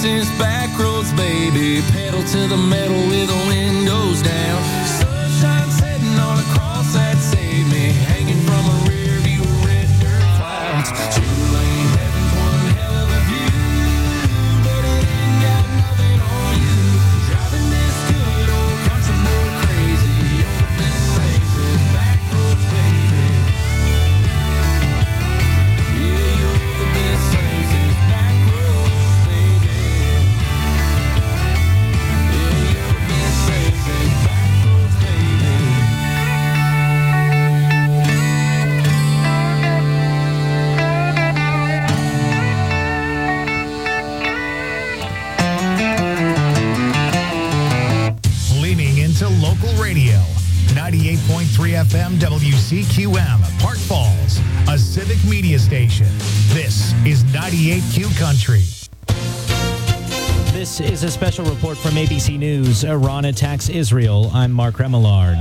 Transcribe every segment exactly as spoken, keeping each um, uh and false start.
since back roads, baby. Pedal to the metal with the windows down. Sunshine setting on a cross that saved me, hanging from a rear view of red dirt clouds. Two-lane heaven's one hell of a view, but it ain't got nothing on you. Driving this good old country boy crazy, open places, back roads, baby. Yeah, you're the best places, back roads, baby. Yeah, you're the best places, back roads, baby. Leaning into local radio. ninety-eight point three F M W C Q M, Park Falls, a civic media station. This is ninety-eight Q Country. This is a special report from A B C News. Iran attacks Israel. I'm Mark Remillard.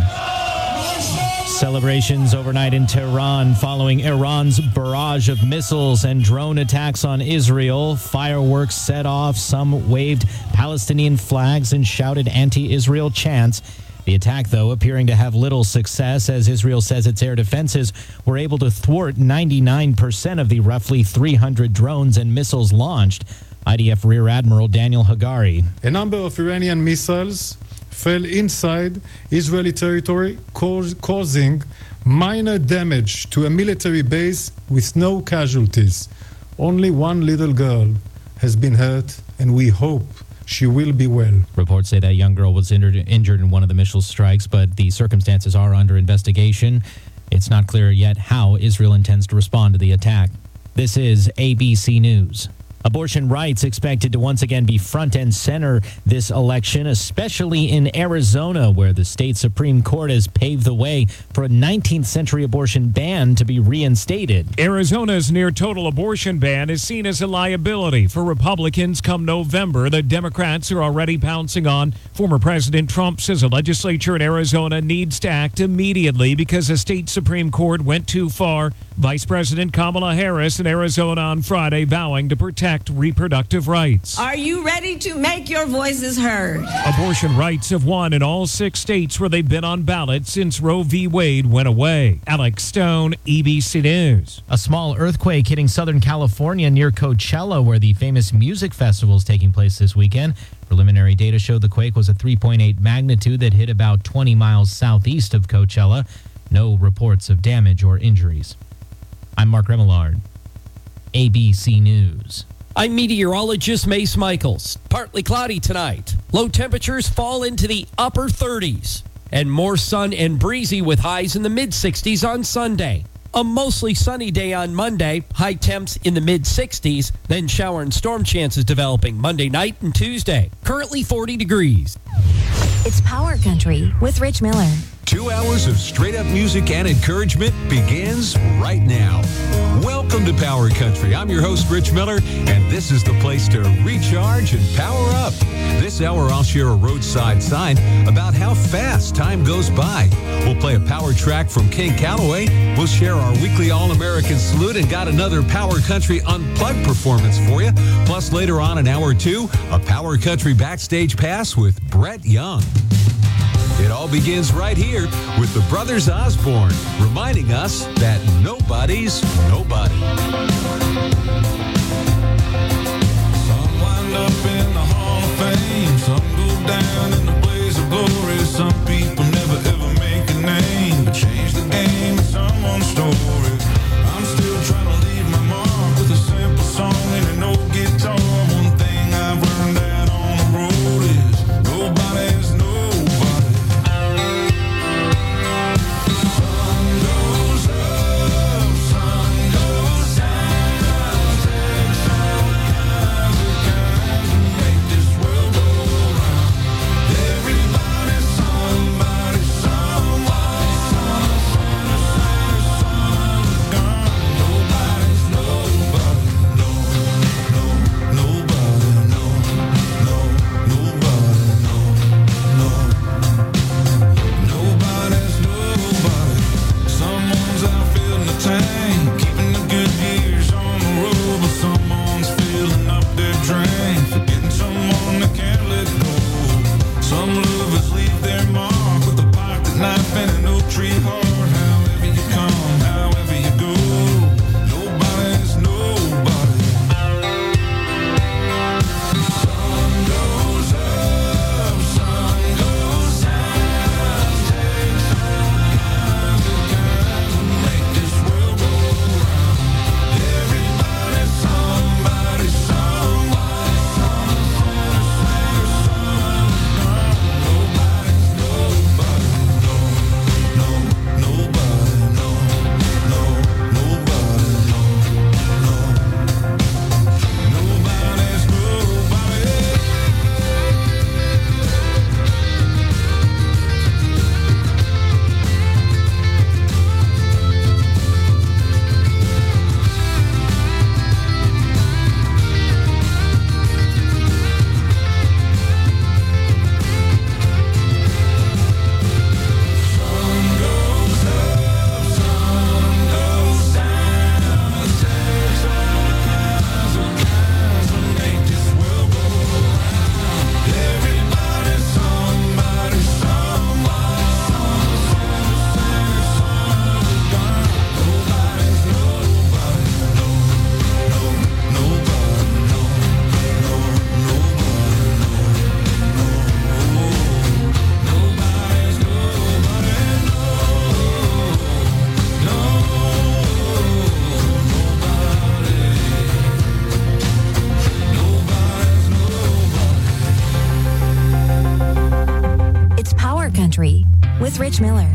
Celebrations overnight in Tehran following Iran's barrage of missiles and drone attacks on Israel. Fireworks set off. Some waved Palestinian flags and shouted anti-Israel chants. The attack, though, appearing to have little success, as Israel says its air defenses were able to thwart ninety-nine percent of the roughly three hundred drones and missiles launched. I D F Rear Admiral Daniel Hagari. A number of Iranian missiles fell inside Israeli territory, cause, causing minor damage to a military base with no casualties. Only one little girl has been hurt, and we hope she will be well. Reports say that young girl was injured, injured in one of the missile strikes, but the circumstances are under investigation. It's not clear yet how Israel intends to respond to the attack. This is A B C News. Abortion rights expected to once again be front and center this election, especially in Arizona, where the state Supreme Court has paved the way for a nineteenth century abortion ban to be reinstated. Arizona's near-total abortion ban is seen as a liability for Republicans come November. The Democrats are already pouncing on. Former President Trump says a legislature in Arizona needs to act immediately because the state Supreme Court went too far. Vice President Kamala Harris in Arizona on Friday vowing to protect reproductive rights. Are you ready to make your voices heard? Abortion rights have won in all six states where they've been on ballot since Roe v. Wade went away. Alex Stone, A B C News. A small earthquake hitting Southern California near Coachella, where the famous music festival is taking place this weekend. Preliminary data showed the quake was a three point eight magnitude that hit about twenty miles southeast of Coachella. No reports of damage or injuries. I'm Mark Remillard, A B C News. I'm meteorologist Mace Michaels. Partly cloudy tonight. Low temperatures fall into the upper thirties. And more sun and breezy with highs in the mid-sixties on Sunday. A mostly sunny day on Monday. High temps in the mid-sixties. Then shower and storm chances developing Monday night and Tuesday. Currently forty degrees. It's Power Country with Rich Miller. Two hours of straight-up music and encouragement begins right now. Welcome to Power Country. I'm your host, Rich Miller, and this is the place to recharge and power up. This hour, I'll share a roadside sign about how fast time goes by. We'll play a power track from King Calloway. We'll share our weekly All-American Salute and got another Power Country Unplugged performance for you. Plus, later on in hour two, a Power Country Backstage Pass with Brett Young. It all begins right here with the Brothers Osborne, reminding us that nobody's nobody. Some wind up in the Hall of Fame, some go down in the blaze of glory. Some people never ever make a name, but change the game in someone's story. I'm still trying to leave my mark with a simple song and an old guitar. One thing I've learned out on the road is nobody's nobody. Sun goes up, sun goes down. Country with Rich Miller.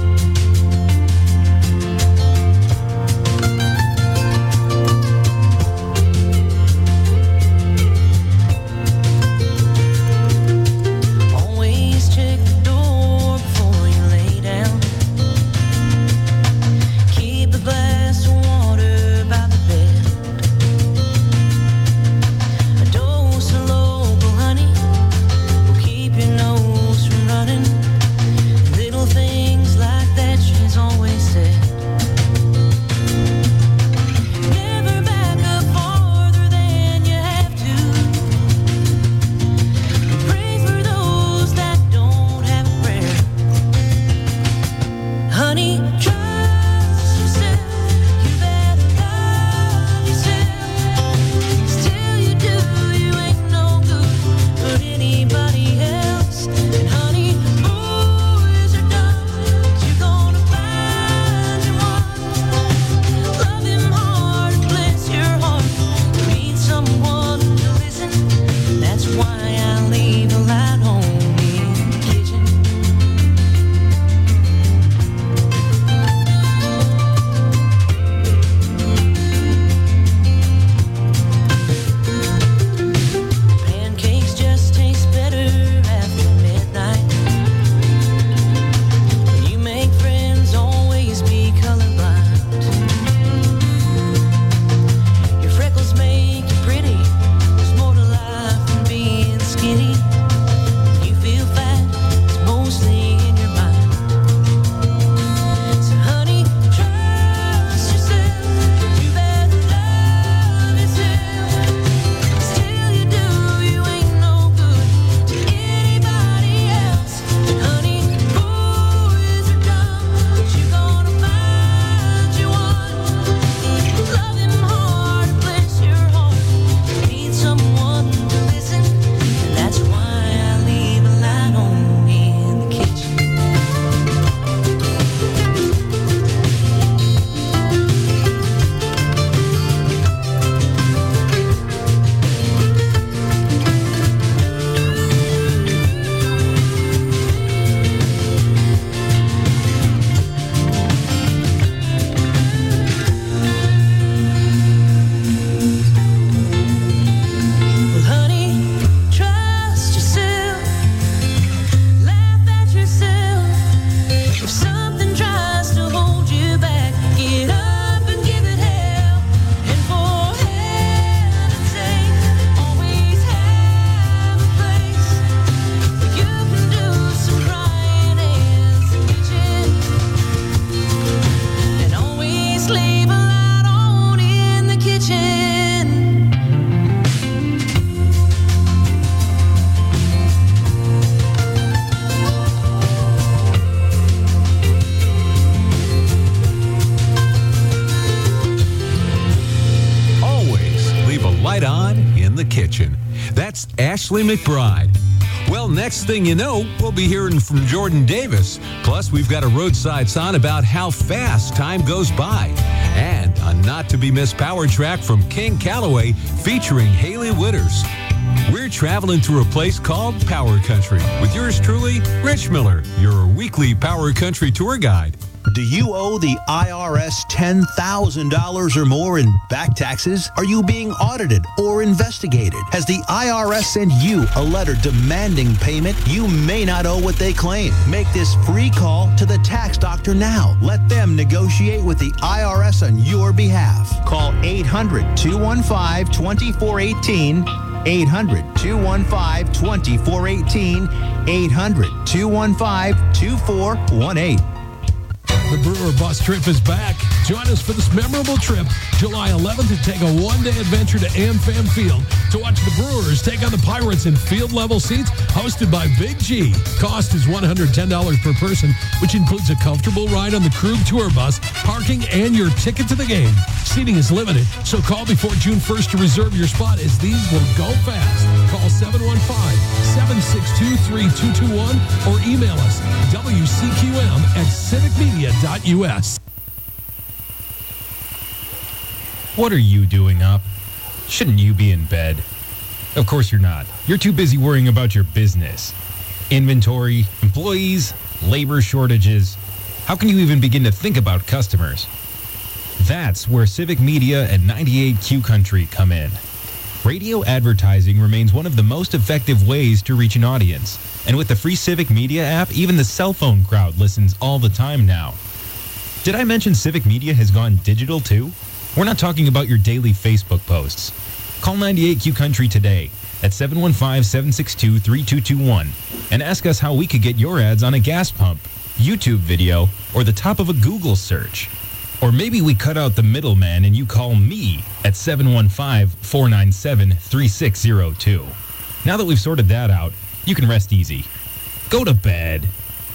That's Ashley McBride. Well, next thing you know, we'll be hearing from Jordan Davis. Plus, we've got a roadside song about how fast time goes by. And a not-to-be-missed power track from King Calloway featuring Haley Witters. We're traveling through a place called Power Country with yours truly, Rich Miller, your weekly Power Country tour guide. Do you owe the I R S ten thousand dollars or more in back taxes? Are you being audited or investigated? Has the I R S sent you a letter demanding payment? You may not owe what they claim. Make this free call to the tax doctor now. Let them negotiate with the I R S on your behalf. Call eight hundred, two one five, two four one eight. eight hundred, two one five, two four one eight. eight hundred, two one five, two four one eight. The Brewer Bus Trip is back. Join us for this memorable trip, July eleventh, to take a one-day adventure to AmFam Field to watch the Brewers take on the Pirates in field-level seats hosted by Big G. Cost is one hundred ten dollars per person, which includes a comfortable ride on the Krug Tour Bus, parking, and your ticket to the game. Seating is limited, so call before June first to reserve your spot, as these will go fast. Call seven one five, seven six two, three two two one or email us W C Q M at civic media dot U S. What are you doing up? Shouldn't you be in bed? Of course you're not. You're too busy worrying about your business. Inventory, employees, labor shortages. How can you even begin to think about customers? That's where Civic Media and ninety-eight Q Country come in. Radio advertising remains one of the most effective ways to reach an audience. And with the free Civic Media app, even the cell phone crowd listens all the time now. Did I mention Civic Media has gone digital too? We're not talking about your daily Facebook posts. Call ninety-eight Q Country today at seven one five, seven six two, three two two one and ask us how we could get your ads on a gas pump, YouTube video, or the top of a Google search. Or maybe we cut out the middleman and you call me at seven one five, four nine seven, three six zero two. Now that we've sorted that out, you can rest easy. Go to bed.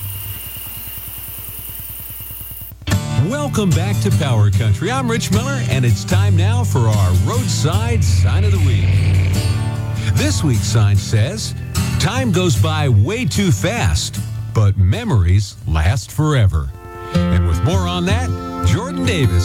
Welcome back to Power Country. I'm Rich Miller, and it's time now for our Roadside Sign of the Week. This week's sign says, time goes by way too fast, but memories last forever. And with more on that, Jordan Davis.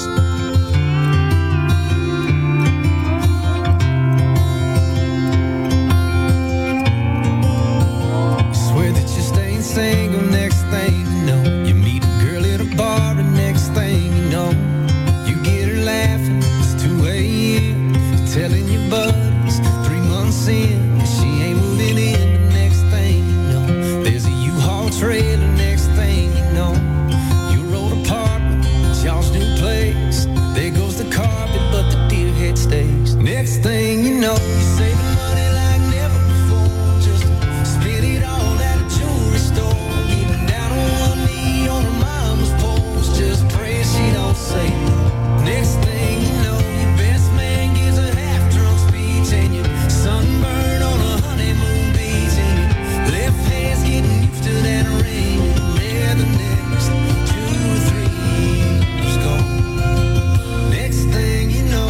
Swear that you're staying single, next thing you know, you meet a girl at a bar, and next thing you know, you get her laughing. It's two a.m. You're telling your buddies three months in, she ain't moving in. The next thing you know, there's a U-Haul trailer. Next thing you know, your old apartment, y'all's new place. There goes the carpet, but the deer head stays. Next thing you know, you're saving money like never before, just to spend it all at a jewelry store. Getting down on one knee on her mama's porch, just pray she don't say no. Next thing you know, your best man gives a half-drunk speech, and your sunburn on a honeymoon beach, and your left hand's getting used to that ring. Yeah, the next two or three years gone. Next thing you know,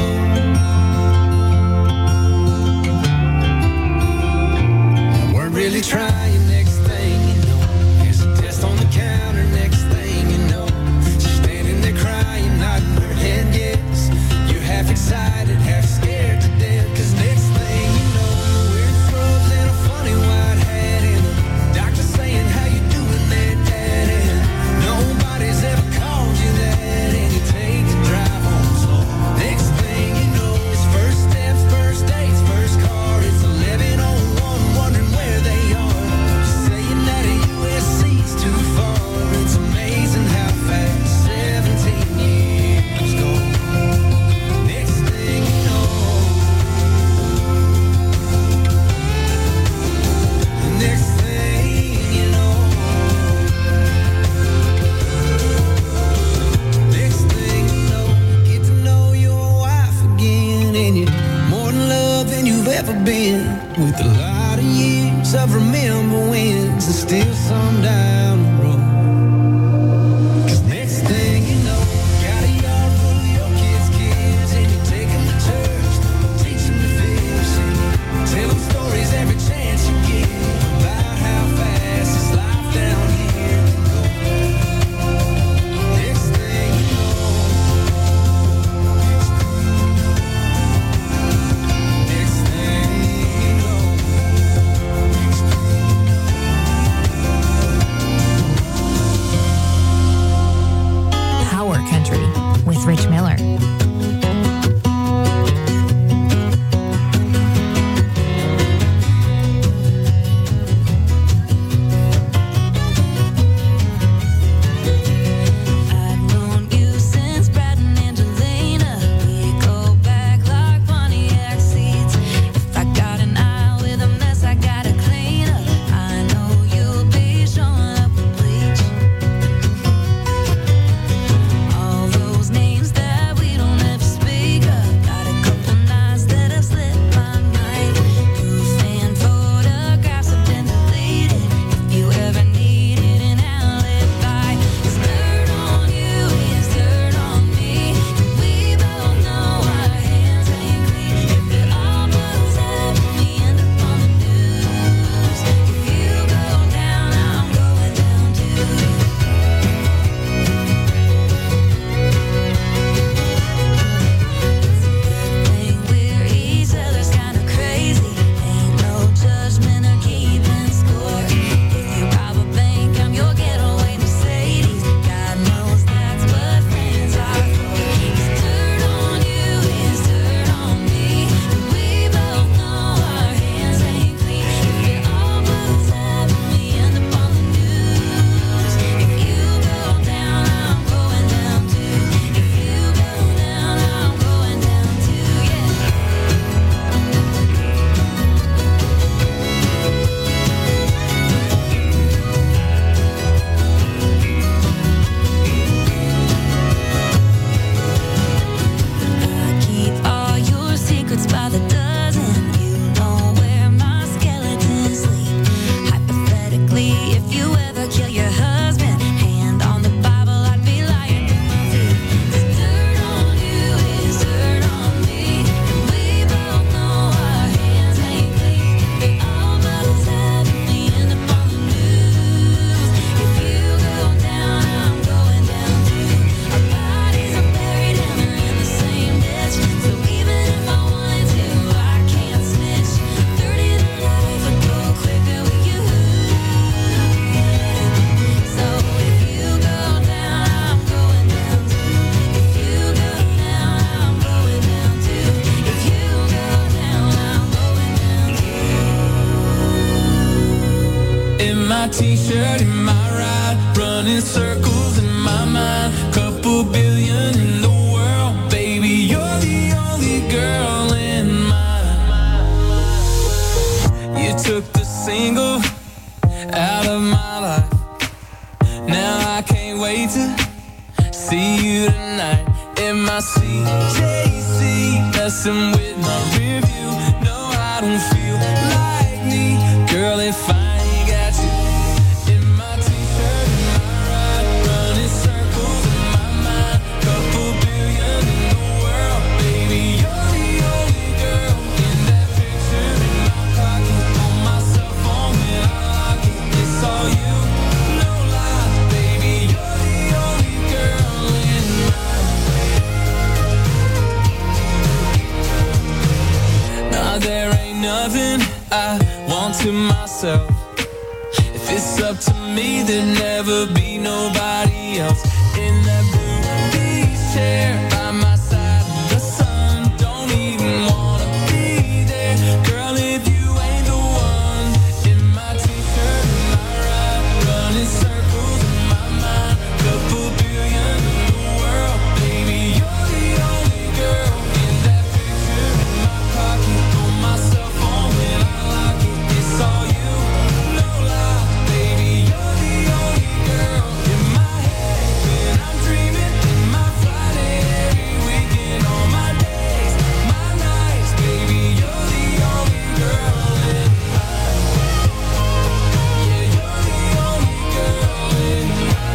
I weren't really trying. Next thing you know, there's a test on the counter. Next thing you know, she's standing there crying, nodding her head yes. You're half excited, half scared to death, 'cause next thing you know, you're wearing scrubs and a funny white hat, and the doctor saying, how you doing there, Dad? And nobody's ever called you that, and you take the drive home slow. Next thing you know, it's first steps, first dates, first car. It's eleven oh one, wondering where they are. Saying that a U S C's too far. It's amazing how fast seventeen years go. Next thing you know, next thing you know, next thing you know, you get to know your wife again, and you're more in love than you've ever been, with a lot of years of remember wins, and still some down the road. 'Cause next thing you know, you got a yard full of your kids' kids, and you take them to church, teach them to fish, and you tell them stories every chance you get about how fast this life down here can go. Next thing you know, next thing you know, my t-shirt in my ride, running circles in my mind. Couple billion in the world, baby, you're the only girl in mine. You took the single out of my life. Now I can't wait to see you tonight in my C J C, messing with my rear view. No, I don't feel like me, girl, if I ain't got you in my t-shirt and my ride, running circles in my mind. Couple billion in the world, baby, you're the only girl in that picture in my pocket. On my cell phone when I lock it, it's all you. No lie, baby, you're the only girl in mine. Now there ain't nothing I want to myself. If it's up to me, there'd never be nobody else in that blue beach chair by my side. The sun don't even wanna be there, girl, if you ain't the one. In my t-shirt and my ride, running circles in my mind. Couple billion in the world, baby, you're the only girl in that picture in my pocket. On my cell phone when I lock it, it's all you. No lie, baby, you're the only girl in my head when I'm dreaming. In my Friday, every weekend, all my days, my nights, baby, you're the only girl in mine. Yeah, you're the only girl in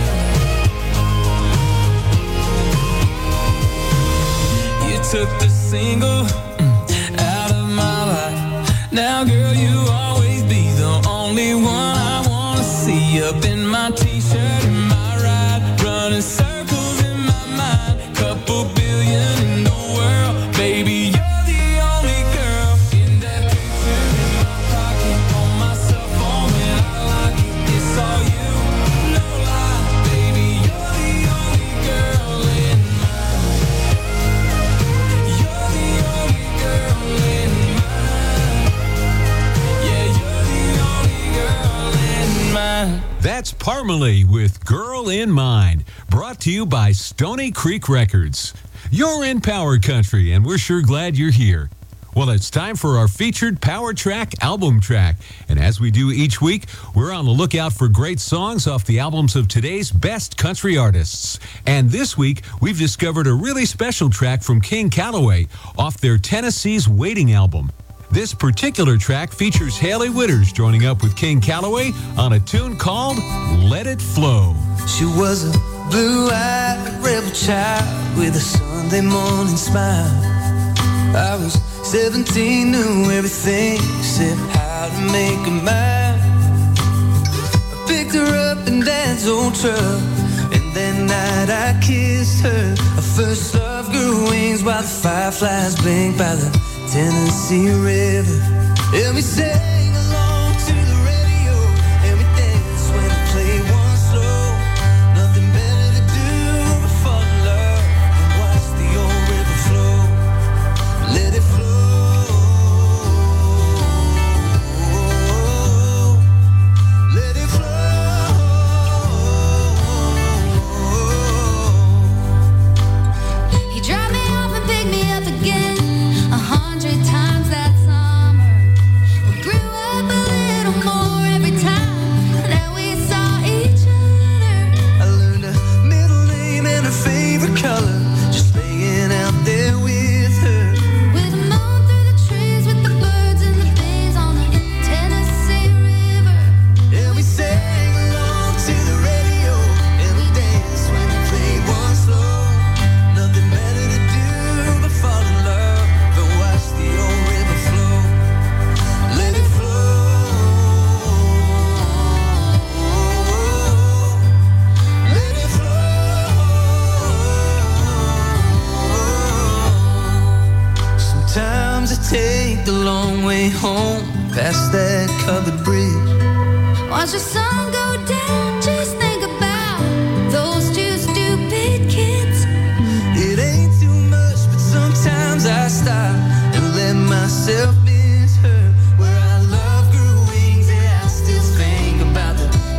mine. You took the single mm, out of my life. Now, girl, you always be the only one I wanna see. Up in my t-shirt and my ride, running circles in my mind. Couple billion in the world, baby, you're the only girl in that picture in my pocket. On my cell phone when I lock it, it's all you. No lie, baby, you're the only girl in mine. You're the only girl in mine. Yeah, you're the only girl in mine. That's Parmalee with Girl in Mind, brought to you by Stony Creek Records. You're in Power Country, and we're sure glad you're here. Well, it's time for our featured Power Track album track. And as we do each week, we're on the lookout for great songs off the albums of today's best country artists. And this week, we've discovered a really special track from King Calloway off their Tennessee's Waiting album. This particular track features Haley Witters joining up with King Calloway on a tune called Let It Flow. She was a blue-eyed rebel child with a Sunday morning smile. I was seventeen, knew everything except how to make her mine. I picked her up in Dad's old truck, and that night I kissed her. Our first love grew wings while the fireflies blinked by the Tennessee River. And we sang along to the radio, and we danced when it played one slow. Nothing better to do but fall in love and watch the old river flow. Let it flow. Let it flow. He dropped me off and picked me up again a hundred times that summer. We grew up a little more every time that we saw each other. I learned her middle name and her favorite color, just laying out there with her. With the moon through the trees, with the birds and the bees on the Tennessee River. And we sang along to the radio, and we danced when it played one slow. Nothing better to do but fall in love and watch the old river flow. Let it flow. Let it flow. Sometimes I take the long way home past that covered bridge. Watch the sun go down, just think about those two stupid kids. It ain't too much, but sometimes I stop and let myself miss her. Where our love grew wings, yeah, I still think about the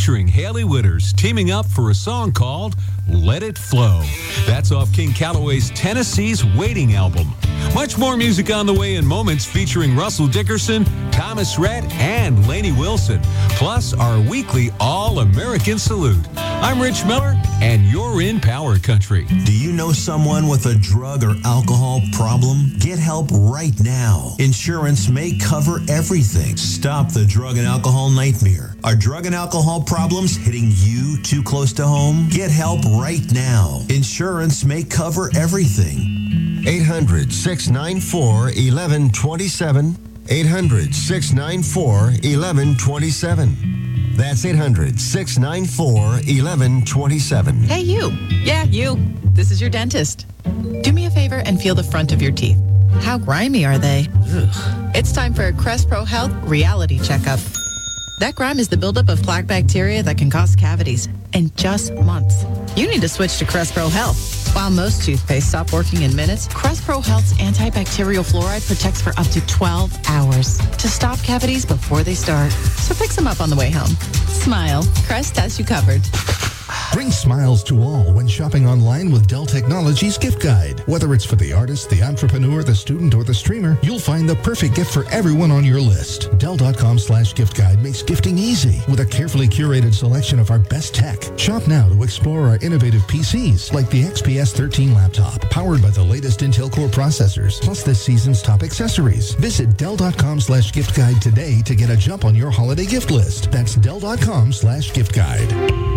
featuring Haley Witters teaming up for a song called Let It Flow. That's off King Calloway's Tennessee's Waiting album. Much more music on the way in moments featuring Russell Dickerson, Thomas Rhett, and Lainey Wilson. Plus, our weekly All-American Salute. I'm Rich Miller, and you're in Power Country. Do you know someone with a drug or alcohol problem? Get help right now. Insurance may cover everything. Stop the drug and alcohol nightmare. Are drug and alcohol problems hitting you too close to home? Get help right now. Insurance may cover everything. eight hundred, six nine four, one one two seven. eight hundred, six nine four, one one two seven. That's eight hundred, six nine four, one one two seven. Hey, you. Yeah, you. This is your dentist. Do me a favor and feel the front of your teeth. How grimy are they? Ugh. It's time for a Crest Pro Health reality checkup. That grime is the buildup of plaque bacteria that can cause cavities in just months. You need to switch to Crest Pro Health. While most toothpaste stop working in minutes, Crest Pro Health's antibacterial fluoride protects for up to twelve hours to stop cavities before they start. So pick some up on the way home. Smile. Crest has you covered. Bring smiles to all when shopping online with Dell Technologies Gift Guide. Whether it's for the artist, the entrepreneur, the student, or the streamer, you'll find the perfect gift for everyone on your list. Dell.com slash gift guide makes gifting easy with a carefully curated selection of our best tech. Shop now to explore our innovative P Cs like the X P S thirteen laptop, powered by the latest Intel Core processors, plus this season's top accessories. Visit Dell.com slash gift guide today to get a jump on your holiday gift list. That's Dell.com slash gift guide.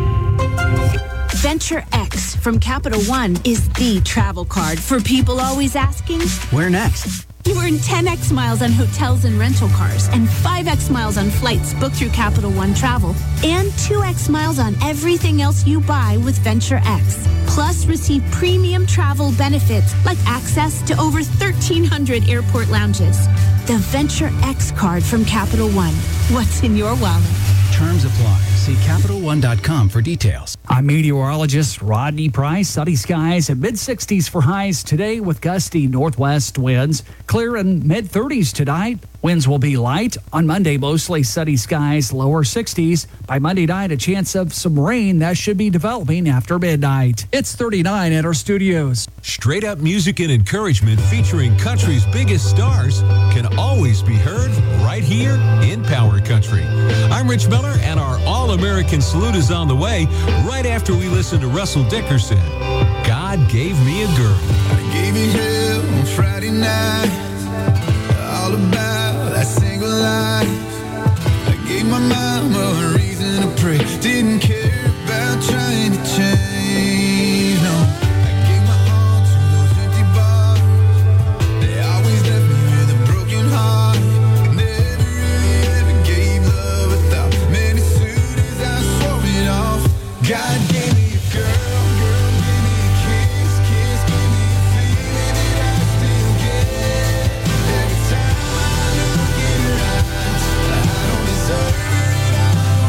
Venture X from Capital One is the travel card for people always asking, where next? You earn ten x miles on hotels and rental cars and five x miles on flights booked through Capital One Travel and two x miles on everything else you buy with Venture X. Plus, receive premium travel benefits like access to over thirteen hundred airport lounges. The Venture X card from Capital One. What's in your wallet? Terms apply. See Capital One dot com for details. I'm meteorologist Rodney Price. Sunny skies and mid sixties for highs today with gusty northwest winds. Clear in mid thirties tonight. Winds will be light. On Monday, mostly sunny skies, lower sixties. By Monday night, a chance of some rain that should be developing after midnight. It's thirty-nine at our studios. Straight up music and encouragement featuring country's biggest stars can always be heard right here in Power Country. I'm Rich Miller, and our All-American Salute is on the way right after we listen to Russell Dickerson. God Gave Me a Girl. I gave you hell on Friday night. All about that single life. I gave my mama a reason to pray. Didn't care about trying to change. No, I gave my all to those empty bars. They always left me with a broken heart. Never really ever gave love without many suitors. I swore it off. God gave me a girl. Girl gave me a kiss. Kiss gave me a feeling that I still get. Every time I look in her eyes, I don't deserve her at all.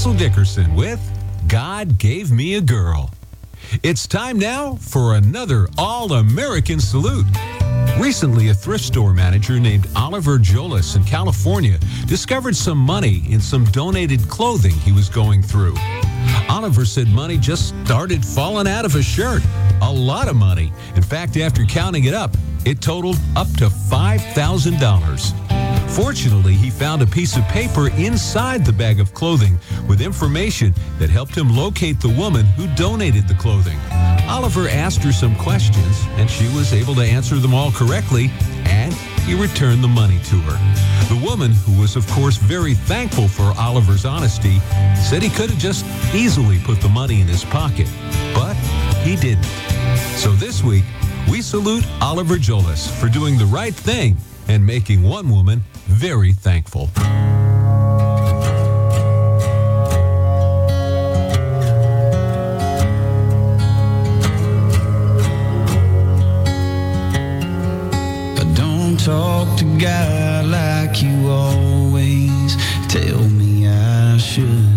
Russell Dickerson with God Gave Me a Girl. It's time now for another All-American Salute. Recently, a thrift store manager named Oliver Jolas in California discovered some money in some donated clothing he was going through. Oliver said money just started falling out of his shirt. A lot of money. In fact, after counting it up, it totaled up to five thousand dollars. Fortunately, he found a piece of paper inside the bag of clothing with information that helped him locate the woman who donated the clothing. Oliver asked her some questions, and she was able to answer them all correctly, and he returned the money to her. The woman, who was of course very thankful for Oliver's honesty, said he could have just easily put the money in his pocket, but he didn't. So this week, we salute Oliver Jolas for doing the right thing and making one woman very thankful. I don't talk to God like you always tell me I should.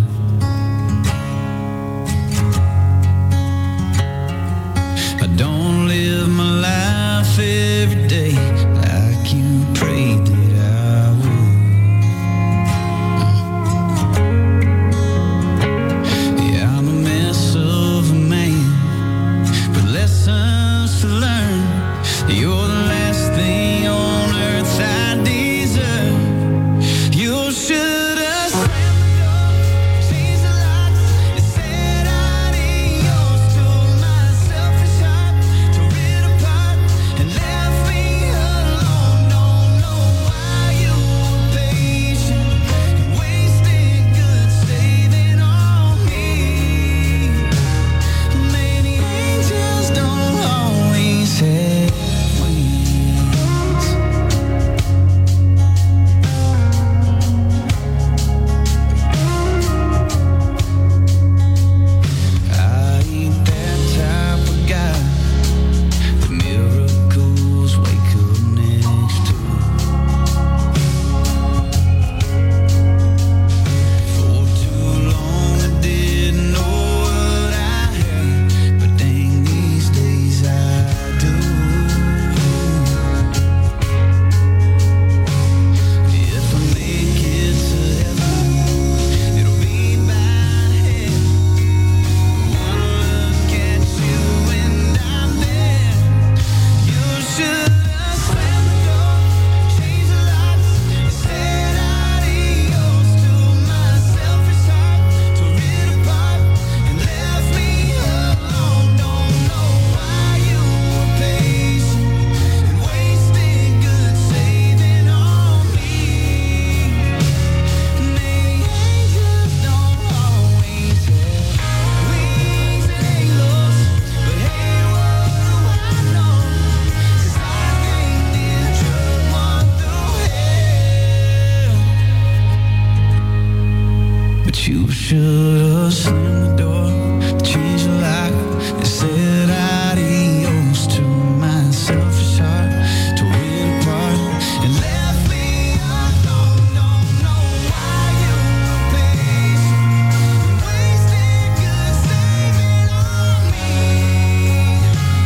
I don't live my life every day like you prayed that I would. Yeah, I'm a mess of a man, but lessons to learn. You're the last thing on earth I deserve. You should have slammed the door, changed the locks, and said I ain't yours to my selfish heart, tore it apart and left me alone. Don't know why you were patient and wasted good saving on me. Maybe angels don't always have I ain't that type of guy that miracles wake up next to. For too long I didn't know what I had, but dang, these days I do. If I make it to heaven, it'll be by hand. One look at you and I'm there. You should have slammed the door, changed the locks, and said I ain't yours to my selfish heart, tore it apart and left me alone. Don't know why you were patient and wasted good saving on me. Maybe angels don't always have wings and halos, but hey, what do I know? 'Cause I think this truck went through hell. But you should have slammed the door, changed the lock, and said adios to my selfish heart, tore it apart and left me alone. Don't know why you were patient and wasted good saving on me.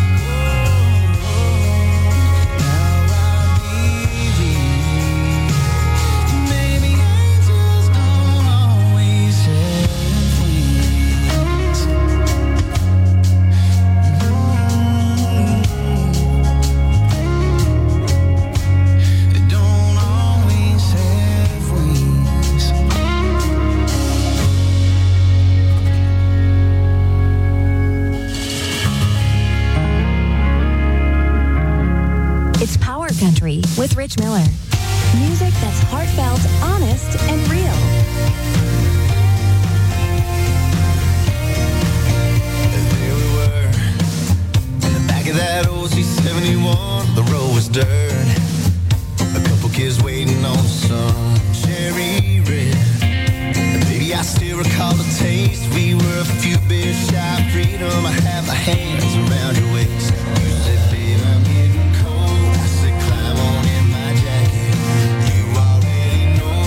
Now I believe maybe angels don't always have wings. They don't always have wings. It's Power Country with Rich Miller. Music that's heartfelt, honest, and real. There we were, in the back of that old C seventy-one, the road was dirt. A couple kids waiting on some cherry red. And baby, I still recall the taste. We were a few beers shy of freedom. I had my hands around your waist. You said, babe, I'm getting cold. I said, climb on in my jacket. You already know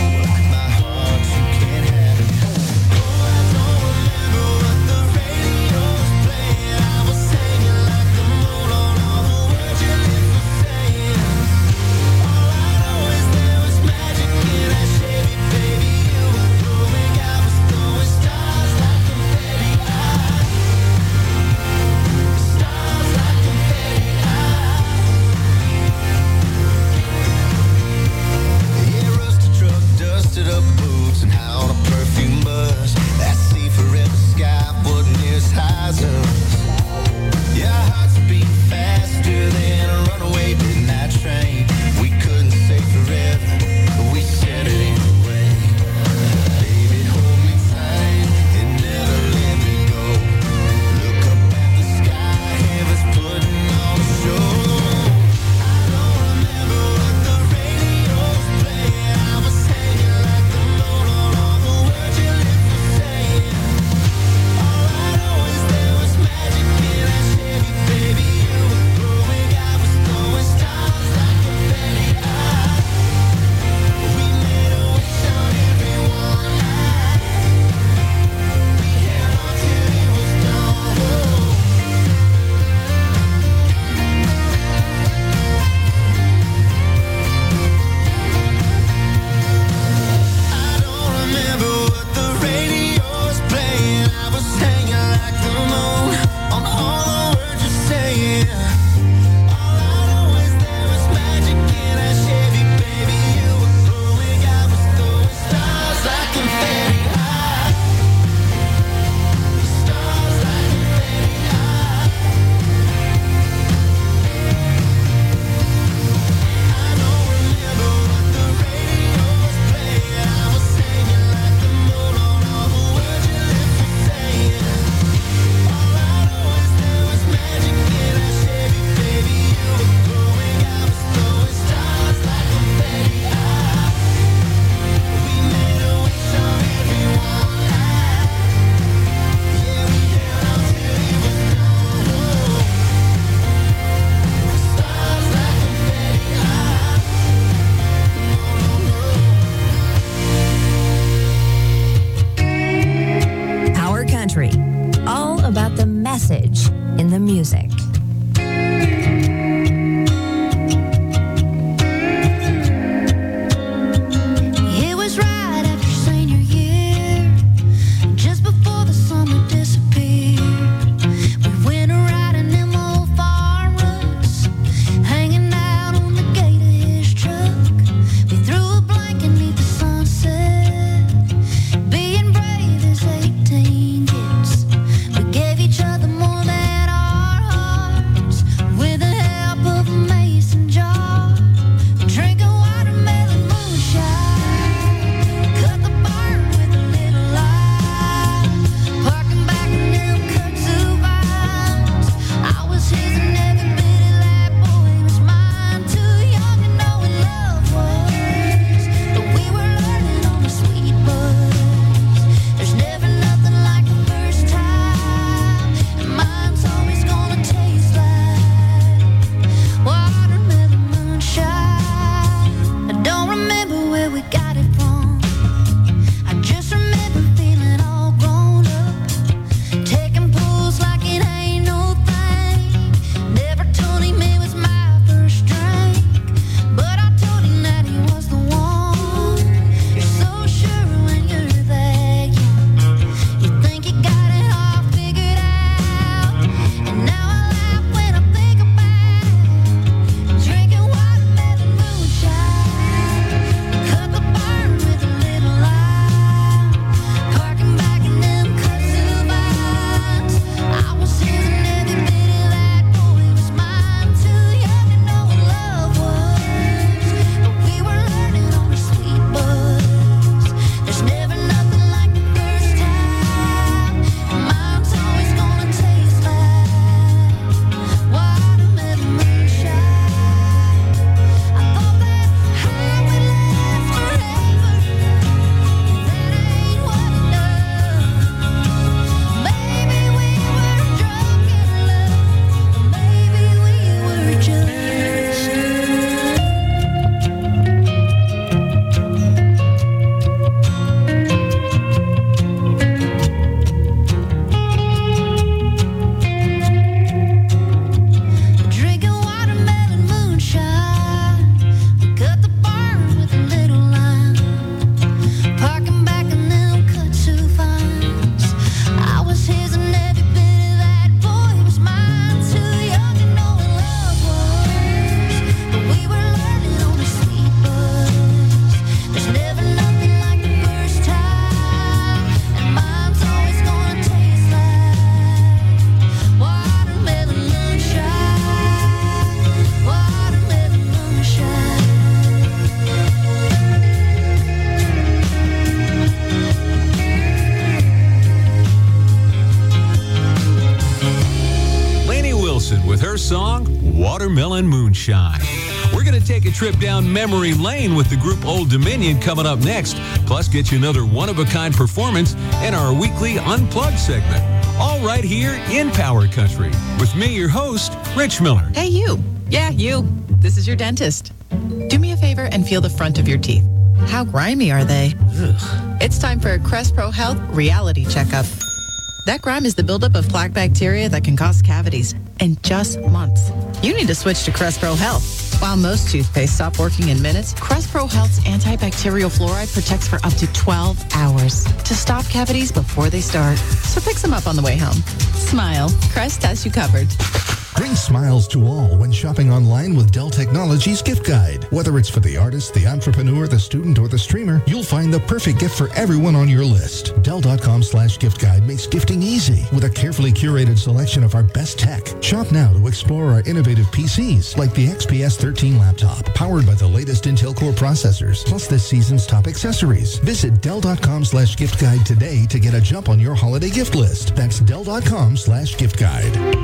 song, Watermelon Moonshine. We're going to take a trip down memory lane with the group Old Dominion coming up next. Plus, get you another one-of-a-kind performance and our weekly Unplugged segment. All right here in Power Country. With me, your host, Rich Miller. Hey, you. Yeah, you. This is your dentist. Do me a favor and feel the front of your teeth. How grimy are they? Ugh. It's time for a Crest Pro Health reality checkup. That grime is the buildup of plaque bacteria that can cause cavities in just months. You need to switch to Crest Pro Health. While most toothpaste stop working in minutes, Crest Pro Health's antibacterial fluoride protects for up to twelve hours to stop cavities before they start. So pick some up on the way home. Smile. Crest has you covered. Bring smiles to all when shopping online with Dell Technologies Gift Guide. Whether it's for the artist, the entrepreneur, the student, or the streamer, you'll find the perfect gift for everyone on your list. Dell.com slash gift guide makes gifting easy with a carefully curated selection of our best tech. Shop now to explore our innovative P Cs like the X P S thirteen laptop, powered by the latest Intel Core processors, plus this season's top accessories. Visit Dell.com slash gift guide today to get a jump on your holiday gift list. That's Dell.com slash gift guide.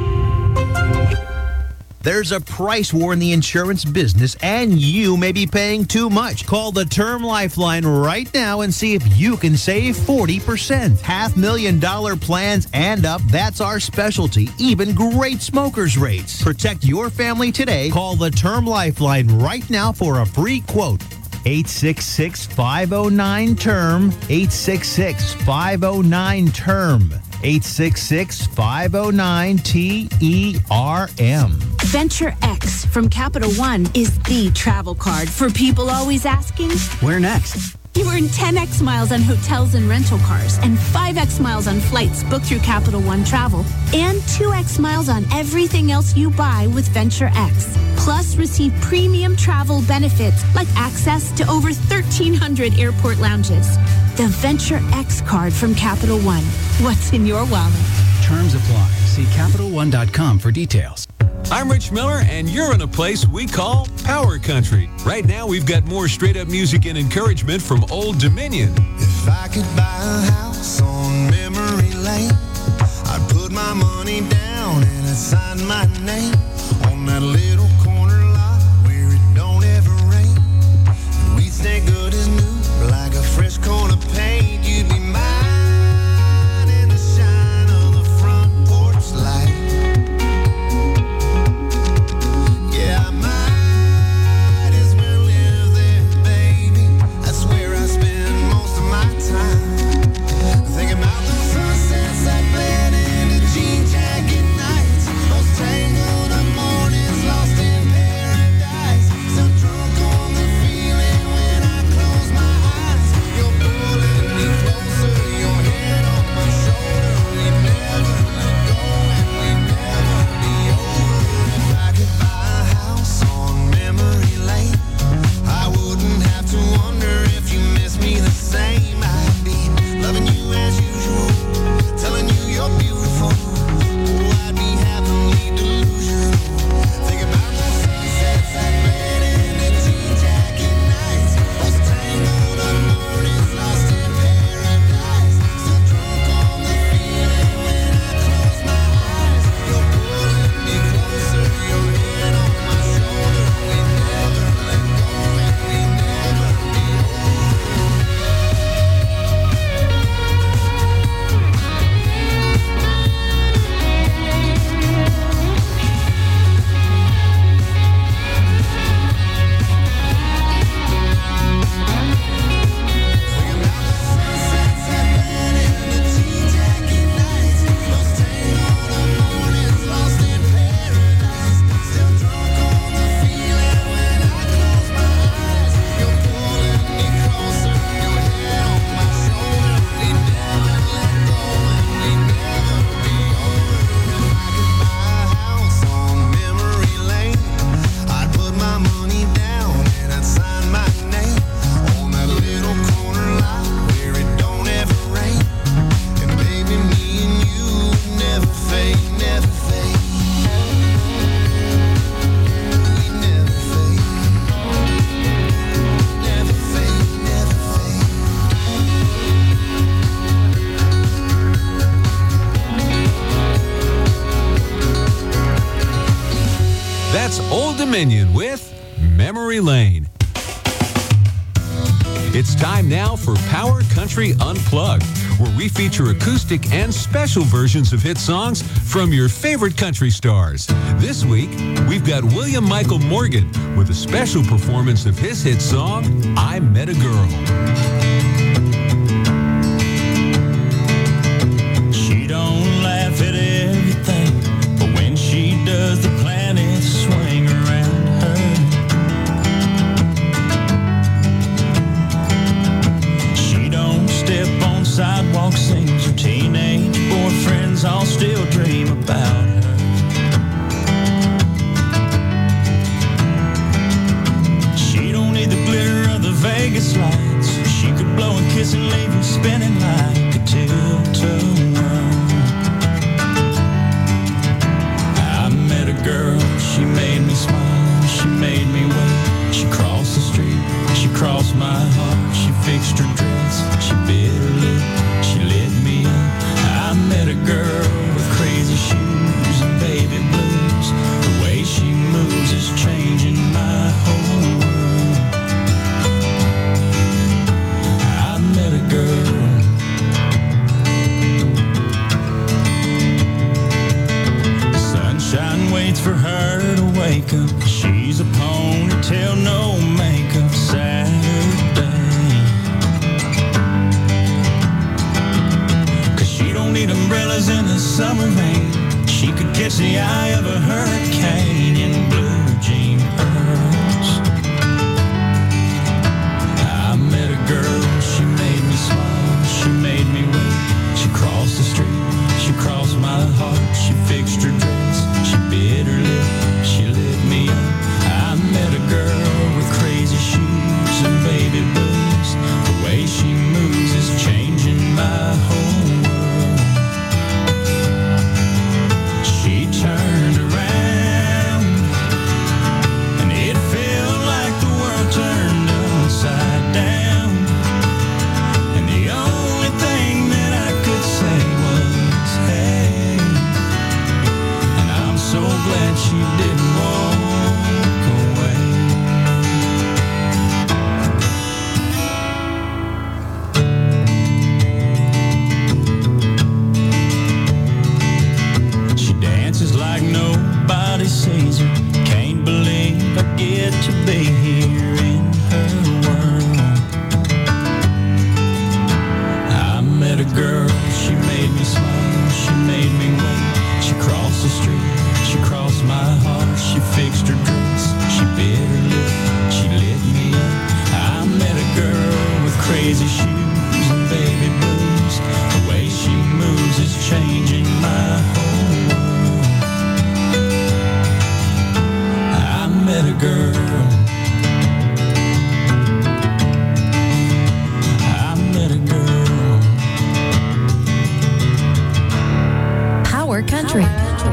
There's a price war in the insurance business, and you may be paying too much. Call the Term Lifeline right now and see if you can save forty percent. Half million dollar plans and up, that's our specialty. Even great smokers rates. Protect your family today. Call the Term Lifeline right now for a free quote. eight six six, five oh nine, T E R M. eight six six, five oh nine, T E R M. eight six six, five oh nine, T E R M. Venture X from Capital One is the travel card for people always asking, where next? You earn ten X miles on hotels and rental cars and five X miles on flights booked through Capital One Travel and two X miles on everything else you buy with Venture X. Plus, receive premium travel benefits like access to over thirteen hundred airport lounges. The Venture X card from Capital One. What's in your wallet? Terms apply. See Capital One dot com for details. I'm Rich Miller, and you're in a place we call Power Country. Right now, we've got more straight-up music and encouragement from Old Dominion. If I could buy a house on memory lane, I'd put my money down and I'd sign my name on that little corner lot where it don't ever rain. And we'd stay good as new, like a fresh coat of paint. You'd be mine in the shine of the front porch light. Yeah, I might as well live there, baby. That's where I spend most of my time. Thinking about the sunsets that bled into jean jacket nights, those tangled up mornings lost in Dominion with Memory Lane. It's time now for Power Country Unplugged, where we feature acoustic and special versions of hit songs from your favorite country stars. This week, we've got William Michael Morgan with a special performance of his hit song, I Met a Girl. She don't laugh at everything, but when she does, the planets swing around her. She don't step on sidewalks, sings her teenage boyfriends all still dream about her. She don't need the glitter of the Vegas lights. She could blow and kiss and leave you spinning like a tilt-a-whirl. I met a girl, she made me smile, she made me wait. She crossed the street, she crossed my heart. She fixed her dress, she bit her lip, she lit me up. I met a girl with crazy shoes and baby blues. The way she moves is changing my whole world. I met a girl. Sunshine waits for her to wake up. She's a ponytail, no makeup Saturday. Cause she don't need umbrellas in the summer rain. She could catch the eye of a hurricane in blue jean pearls. I met a girl, she made me smile, she made me wait. She crossed the street, she crossed my heart. She fixed her dress, she bit her lip, she lit me up. I met a girl with crazy shoes and baby blues. The way she moves is changing my whole world. She turned around and it felt like the world turned upside down. And the only thing that I could say was, hey. And I'm so glad she didn't walk away. She dances like nobody sees her. Can't believe I get to be here in her world. I met a girl, she made me smile, she made me wait. She crossed the street, she crossed my heart. She fixed her dress, she bit her lip, she lit me up. I met a girl with crazy shoes and baby blues. The way she moves is changing my whole world. I met a girl. I met a girl. Power Country.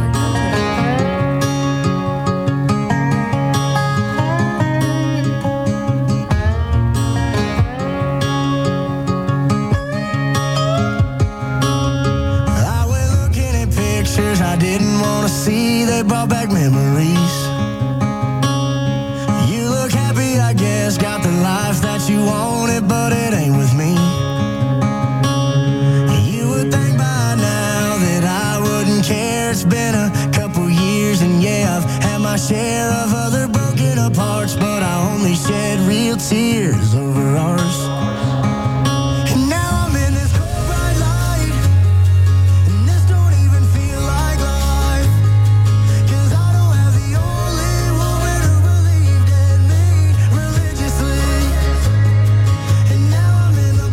I went looking at pictures I didn't want to see. They brought back memories. You look happy, I guess. Got the life that you wanted, but it ain't with me. You would think by now that I wouldn't care. It's been a couple years, and yeah, I've had my share of other broken apart, but I only shed real tears over ours. And now I'm in this cold bright light, and this don't even feel like life. 'Cause I don't have the only woman who believed in me religiously. And now I'm in the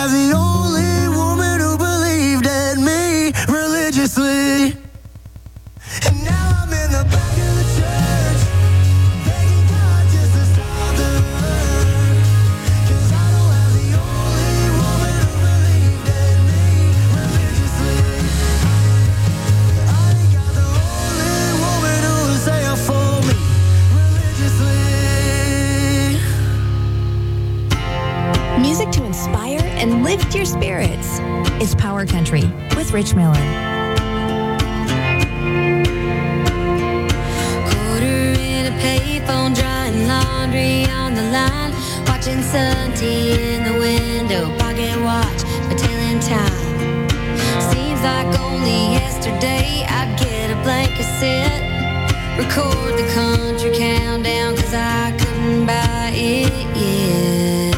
as the only woman who believed in me religiously. And now I'm in the back of the church, begging God just to stop the hurt. 'Cause I know I'm the only woman who believed in me religiously. I think I'm the only woman who was there for me religiously. Music to inspire and lift your spirits. It's Power Country with Rich Miller. Quarter in a payphone, drying laundry on the line, watching Sun T in the window, pocket watch, but tailing time. Seems like only yesterday I'd get a blank cassette, record the country countdown, 'cause I couldn't buy it yet.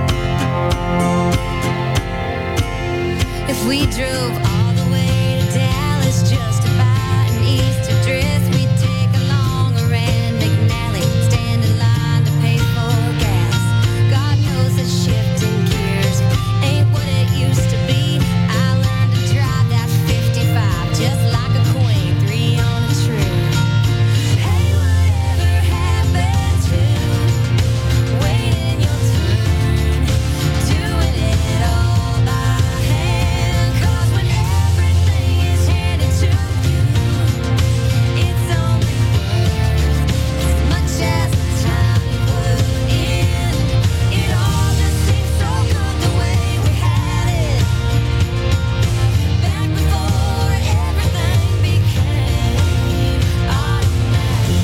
If we drove all the way to Dallas just to buy an Easter dress, we'd take a longer and McNally, stand in line to pay for gas. God knows that shifting gears ain't what it used to be. I learned to drive that fifty-five just like a queen, three on a tree. Hey, whatever happened to waiting your turn, doing it all by hand? 'Cause when everything is handed to you, it's only worth as much as the time you put in. It all just seems so good the way we had it back before everything became automatic.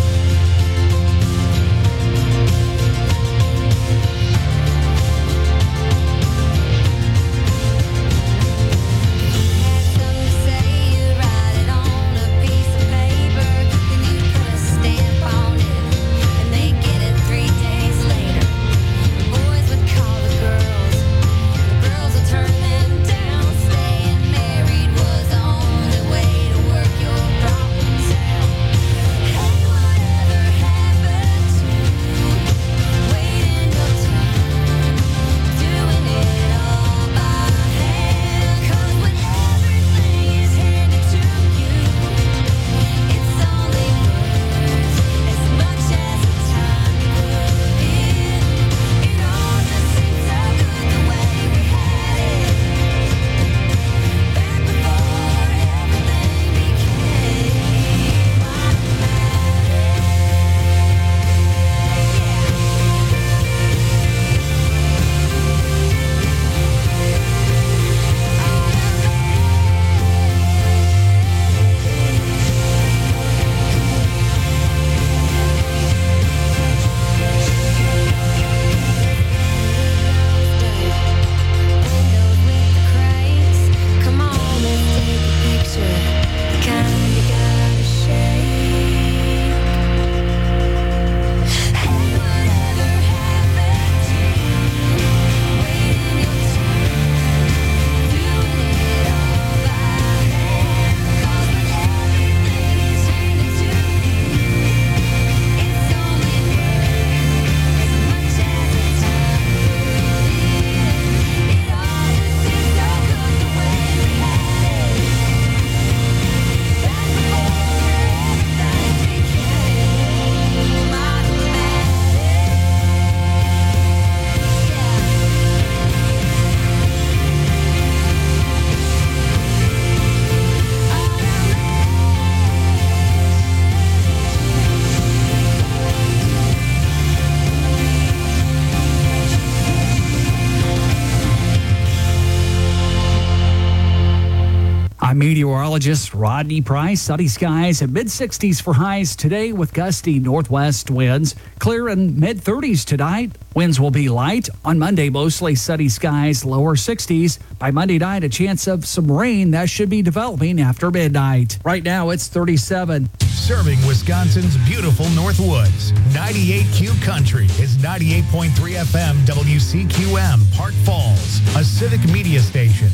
Something to say, you'd write it on a piece of paper, then you'd put a stamp on it, and they'd get it three days later. The boys would call the girls, the girls would turn them down. Staying married was the only way to work your problems out. Hey, whatever happened to waiting your turn, doing it all by hand? 'Cause when everything is handed to you, it's only worth as much as the time you put in. It all just seems so good the way we had it back before everything became windows with the cranes. Come on, let's take a picture, the kind you gotta shake. Hey, whatever happened to waiting your turn, doing it all by hand? 'Cause when everything is handed to you, it's only worth as much as the time you put in. It all just seems so good the way we had it back before everything became I'm meteorologist Rodney Price. Sunny skies and mid sixties for highs today with gusty northwest winds. Clear and mid thirties tonight. Winds will be light. On Monday, mostly sunny skies, lower sixties. By Monday night, a chance of some rain that should be developing after midnight. Right now, it's thirty-seven. Serving Wisconsin's beautiful Northwoods. ninety-eight Q Country is ninety-eight point three F M W C Q M, Park Falls, a civic media station.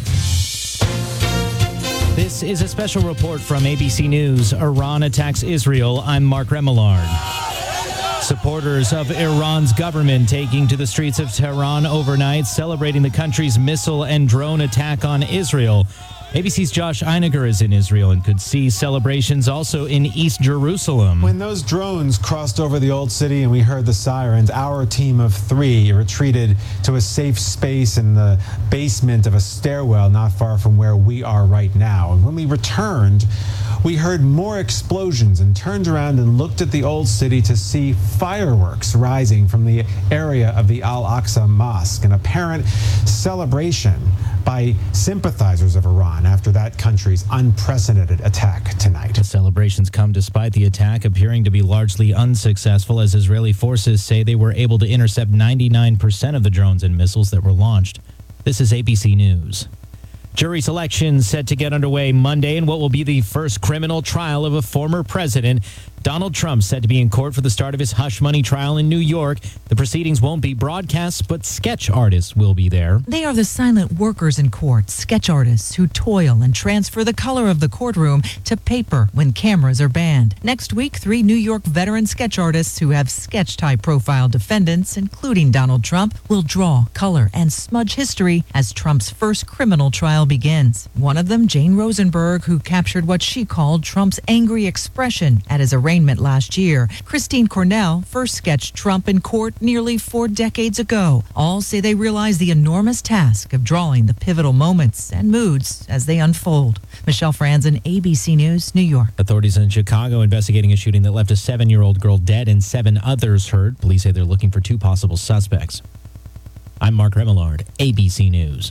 This is a special report from A B C News. Iran attacks Israel. I'm Mark Remillard. Supporters of Iran's government taking to the streets of Tehran overnight, celebrating the country's missile and drone attack on Israel. A B C's Josh Einiger is in Israel and could see celebrations also in East Jerusalem. When those drones crossed over the old city and we heard the sirens, our team of three retreated to a safe space in the basement of a stairwell not far from where we are right now. And when we returned, we heard more explosions and turned around and looked at the old city to see fireworks rising from the area of the Al-Aqsa Mosque, an apparent celebration by sympathizers of Iran after that country's unprecedented attack tonight. The celebrations come despite the attack appearing to be largely unsuccessful, as Israeli forces say they were able to intercept ninety-nine percent of the drones and missiles that were launched. This is A B C News. Jury selection set to get underway Monday in what will be the first criminal trial of a former president. Donald Trump said to be in court for the start of his hush money trial in New York. The proceedings won't be broadcast, but sketch artists will be there. They are the silent workers in court, sketch artists who toil and transfer the color of the courtroom to paper when cameras are banned. Next week, three New York veteran sketch artists who have sketched high-profile defendants, including Donald Trump, will draw, color, and smudge history as Trump's first criminal trial begins. One of them, Jane Rosenberg, who captured what she called Trump's angry expression at his arraignment last year. Christine Cornell first sketched Trump in court nearly four decades ago. All say they realize the enormous task of drawing the pivotal moments and moods as they unfold. Michelle Franzen, A B C News, New York. Authorities in Chicago investigating a shooting that left a seven-year-old girl dead and seven others hurt. Police say they're looking for two possible suspects. I'm Mark Remillard, A B C News.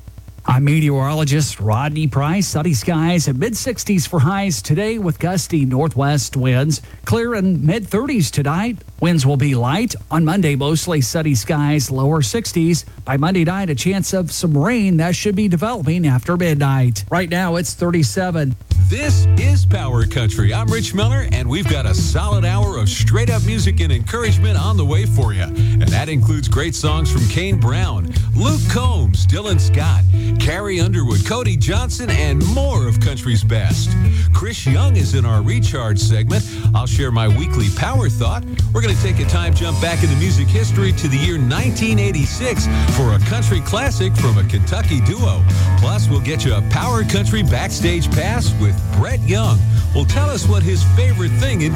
I'm meteorologist Rodney Price. Sunny skies and mid sixties for highs today with gusty northwest winds. Clear and mid thirties tonight. Winds will be light. On Monday, mostly sunny skies, lower sixties. By Monday night, a chance of some rain that should be developing after midnight. Right now, it's thirty-seven. This is Power Country. I'm Rich Miller, and we've got a solid hour of straight-up music and encouragement on the way for you. And that includes great songs from Kane Brown, Luke Combs, Dylan Scott, Carrie Underwood, Cody Johnson, and more of country's best. Chris Young is in our Recharge segment. I'll share my weekly Power Thought. We're going to take a time jump back into music history to the year nineteen eighty-six for a country classic from a Kentucky duo. Plus, we'll get you a Power Country backstage pass with Brett Young. Will tell us what his favorite thing in